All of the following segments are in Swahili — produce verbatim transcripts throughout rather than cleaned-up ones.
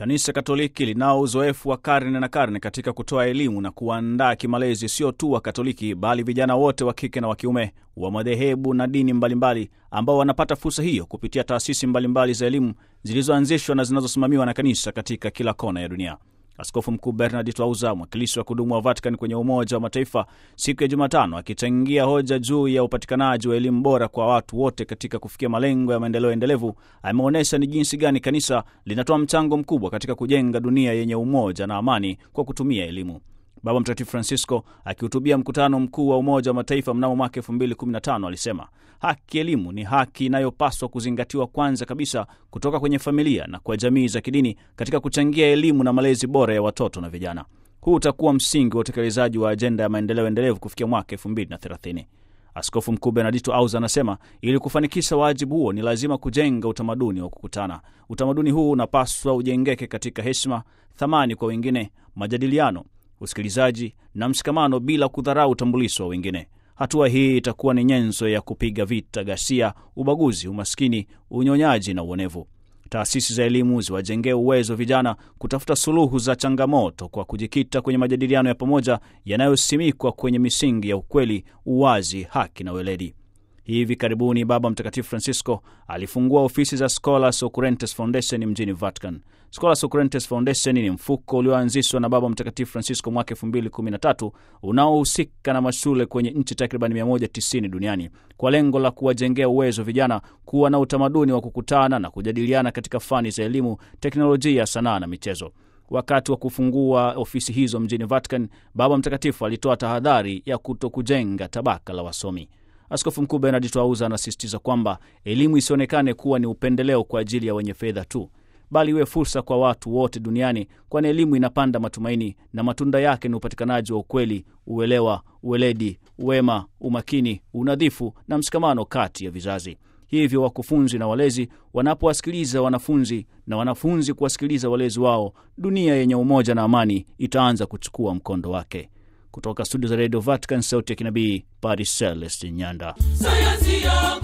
Kanisa Katoliki linao uzoefu wa karne na karne katika kutoa elimu na kuandaa kimalezi sio tu wa Katoliki bali vijana wote wa kike na wa kiume wa madhehebu na dini mbalimbali ambao wanapata fursa hiyo kupitia taasisi mbalimbali za elimu zilizoanzishwa na zinazosimamiwa na kanisa katika kila kona ya dunia. Askofu Mkuu Bernard Twauza, mwakilishi wa kudumu wa Vatican kwenye Umoja wa Mataifa, siku ya Jumatano akichangia hoja juu ya upatikanaji wa elimu bora kwa watu wote katika kufikia malengo ya maendeleo endelevu, ameonyesha ni jinsi gani kanisa linatoa mchango mkubwa katika kujenga dunia yenye umoja na amani kwa kutumia elimu. Baba Mtakatifu Francisco akihutubia mkutano mkuu wa Umoja wa Mataifa mnamo mwaka elfu mbili kumi na tano alisema, haki elimu ni haki inayopaswa kuzingatiwa kwanza kabisa kutoka kwenye familia na kwa jamii za kidini katika kuchangia elimu na malezi bora ya watoto na vijana. Huu utakuwa msingi wa utekelezaji wa ajenda ya maendeleo endelevu kufikia mwaka elfu mbili na thelathini. Askofu Mkuu Bernard Twauza anasema ili kufanikisha wajibu huo ni lazima kujenga utamaduni wa kukutana. Utamaduni huu unapaswa ujengeke katika heshima, thamani kwa wengine, majadiliano, usikilizaji na mshikamano bila kudharau utambulisho wa wengine. Hatua hii itakuwa ni nyenzo ya kupiga vita ghasia, ubaguzi, umaskini, unyonyaji na uonevu. Taasisi za elimu ziwajengee uwezo vijana kutafuta suluhu za changamoto kwa kujikita kwenye majadiliano ya pamoja yanayosimikwa kwenye misingi ya ukweli, uwazi, haki na weledi. Hivi karibuni Baba Mtakatifu Francisco alifungua ofisi za Scholas Occurrentes Foundation mjini Vatican. Scholas Occurrentes Foundation ni mfuko ulioanzishwa na Baba Mtakatifu Francisco mwaka elfu mbili kumi na tatu unaohusika na mashule kwenye nchi takriban mia moja tisini duniani kwa lengo la kuwajengea uwezo vijana kuwa na utamaduni wa kukutana na kujadiliana katika fani za elimu, teknolojia, sanaa na michezo. Wakati wa kufungua ofisi hizo mjini Vatican, Baba Mtakatifu alitoa tahadhari ya kutokujenga tabaka la wasomi. Askofu Mkuu Bernard Twauza anasisitiza kwamba elimu isionekane kuwa ni upendeleo kwa ajili ya wenye fedha tu, bali iwe fursa kwa watu wote duniani, kwani elimu inapanda matumaini na matunda yake ni upatikanaji wa ukweli, uelewa, uweledi, uwema, umakini, unadhifu na mshikamano kati ya vizazi. Hivyo wakufunzi na walezi wanapowasikiliza wanafunzi na wanafunzi kuwasikiliza walezi wao, dunia yenye umoja na amani itaanza kuchukua mkondo wake. Kutoka studio za Radio Vatican, sauti ya kinabii, Padre Celeste Nyanda. Sayansi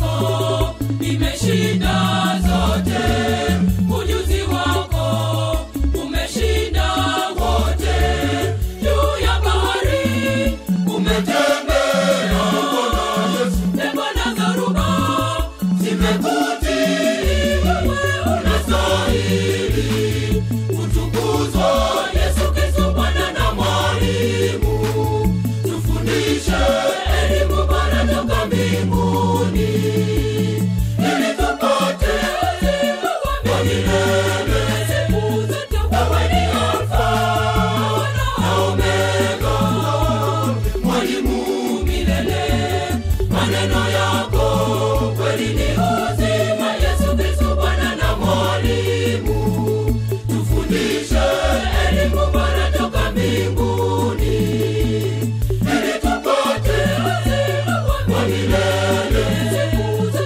yako imeshinda zote, ujuzi wako umeshinda wote, juu ya bahari umetembea, pepo na dhoruba zimekutii, wewe unastahili kutukuzwa, Yesu Kristo Bwana na Mwalimu. Tufundishe elimu bora toka mbinguni, ili tupate uzima wa milele. Wewe ni Alfa na Omega, Mwalimu milele. Maneno yako kweli ni uzima, Yesu Kristo Bwana na Mwalimu. Tufundishe elimu bora toka mbinguni, ili tupate uzima wa milele.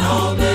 naombe